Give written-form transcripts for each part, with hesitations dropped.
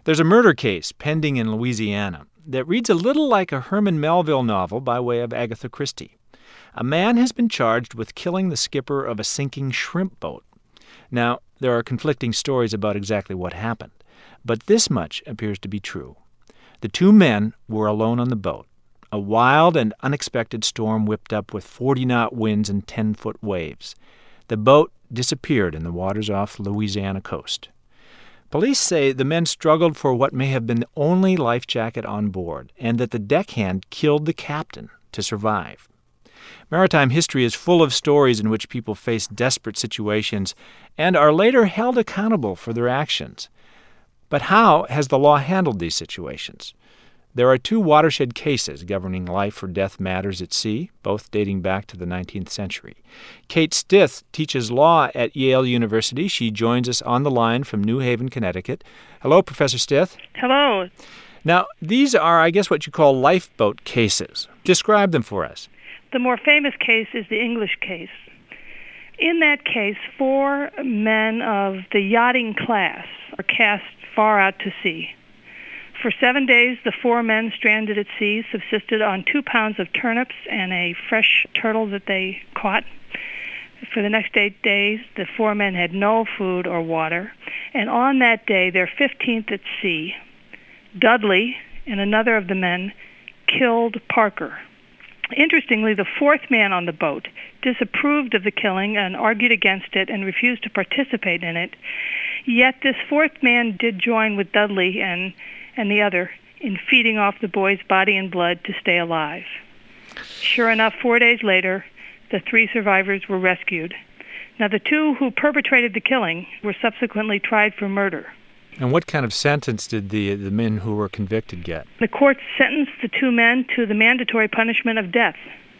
There's a murder case pending in Louisiana that reads a little like a Herman Melville novel by way of Agatha Christie. A man has been charged with killing the skipper of a sinking shrimp boat. Now, there are conflicting stories about exactly what happened, but this much appears to be true. The two men were alone on the boat. A wild and unexpected storm whipped up with 40-knot winds and 10-foot waves. The boat disappeared in the waters off the Louisiana coast. Police say the men struggled for what may have been the only life jacket on board, and that the deckhand killed the captain to survive. Maritime history is full of stories in which people face desperate situations and are later held accountable for their actions. But how has the law handled these situations? There are two watershed cases governing life or death matters at sea, both dating back to the 19th century. Kate Stith teaches law at Yale University. She joins us on the line from New Haven, Connecticut. Hello, Professor Stith. Hello. Now, these are, I guess, what you call lifeboat cases. Describe them for us. The more famous case is the English case. In that case, 4 men of the yachting class are cast far out to sea. For 7 days, the 4 men stranded at sea subsisted on 2 pounds of turnips and a fresh turtle that they caught. For the next 8 days, the 4 men had no food or water. And on that day, their 15th at sea, Dudley and another of the men killed Parker. Interestingly, the 4th man on the boat disapproved of the killing and argued against it and refused to participate in it. Yet this 4th man did join with Dudley and the other in feeding off the boy's body and blood to stay alive. Sure enough, 4 days later, the 3 survivors were rescued. Now, the 2 who perpetrated the killing were subsequently tried for murder. And what kind of sentence did the men who were convicted get? The court sentenced the 2 men to the mandatory punishment of death.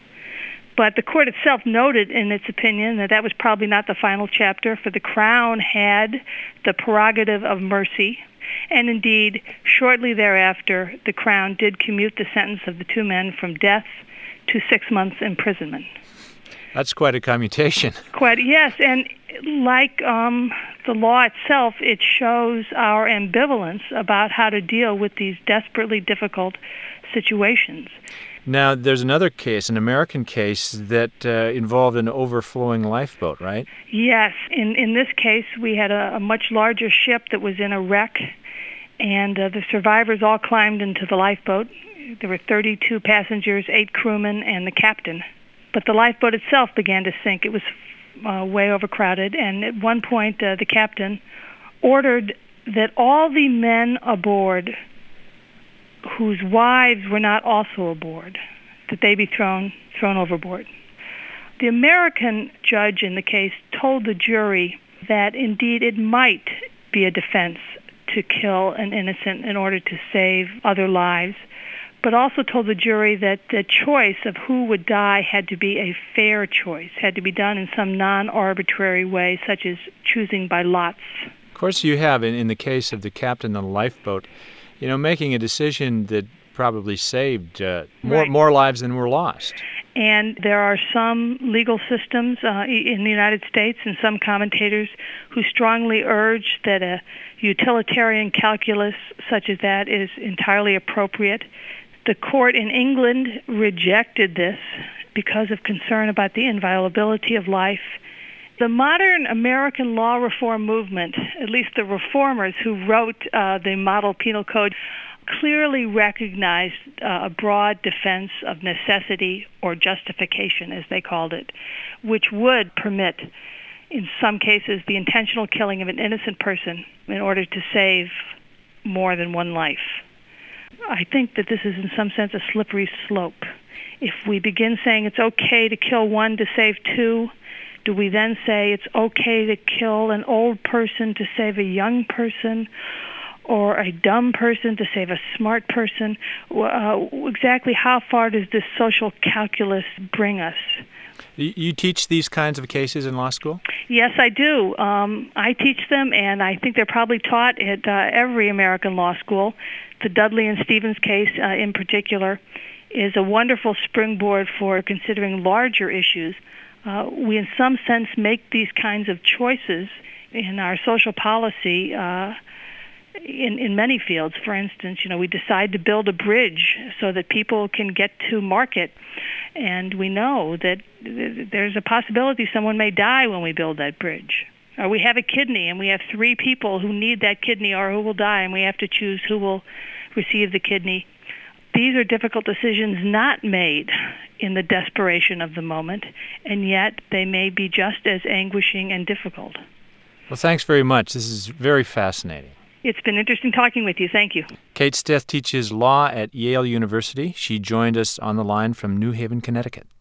But the court itself noted in its opinion that was probably not the final chapter, for the Crown had the prerogative of mercy. And indeed, shortly thereafter, the Crown did commute the sentence of the 2 men from death to 6 months imprisonment. That's quite a commutation. Yes, and like the law itself, it shows our ambivalence about how to deal with these desperately difficult situations. Now, there's another case, an American case, that involved an overflowing lifeboat, right? Yes. In this case, we had a much larger ship that was in a wreck, and the survivors all climbed into the lifeboat. There were 32 passengers, 8 crewmen, and the captain. But the lifeboat itself began to sink. It was way overcrowded, and at one point the captain ordered that all the men aboard whose wives were not also aboard, that they be thrown overboard. The American judge in the case told the jury that indeed it might be a defense to kill an innocent in order to save other lives, but also told the jury that the choice of who would die had to be a fair choice, had to be done in some non-arbitrary way, such as choosing by lots. Of course you have, in the case of the captain on the lifeboat, making a decision that probably saved more lives than were lost. And there are some legal systems in the United States and some commentators who strongly urge that a utilitarian calculus such as that is entirely appropriate. The court in England rejected this because of concern about the inviolability of life. The modern American law reform movement, at least the reformers who wrote the model penal code, clearly recognized a broad defense of necessity or justification, as they called it, which would permit, in some cases, the intentional killing of an innocent person in order to save more than one life. I think that this is in some sense a slippery slope. If we begin saying it's okay to kill one to save 2, do we then say it's okay to kill an old person to save a young person, or a dumb person to save a smart person? Exactly how far does this social calculus bring us? You teach these kinds of cases in law school? Yes, I do. I teach them, and I think they're probably taught at every American law school. The Dudley and Stevens case in particular is a wonderful springboard for considering larger issues. We, in some sense, make these kinds of choices in our social policy in many fields. For instance, we decide to build a bridge so that people can get to market, and we know that there's a possibility someone may die when we build that bridge. Or we have a kidney, and we have 3 people who need that kidney or who will die, and we have to choose who will receive the kidney. These are difficult decisions not made in the desperation of the moment, and yet they may be just as anguishing and difficult. Well, thanks very much. This is very fascinating. It's been interesting talking with you. Thank you. Kate Steth teaches law at Yale University. She joined us on the line from New Haven, Connecticut.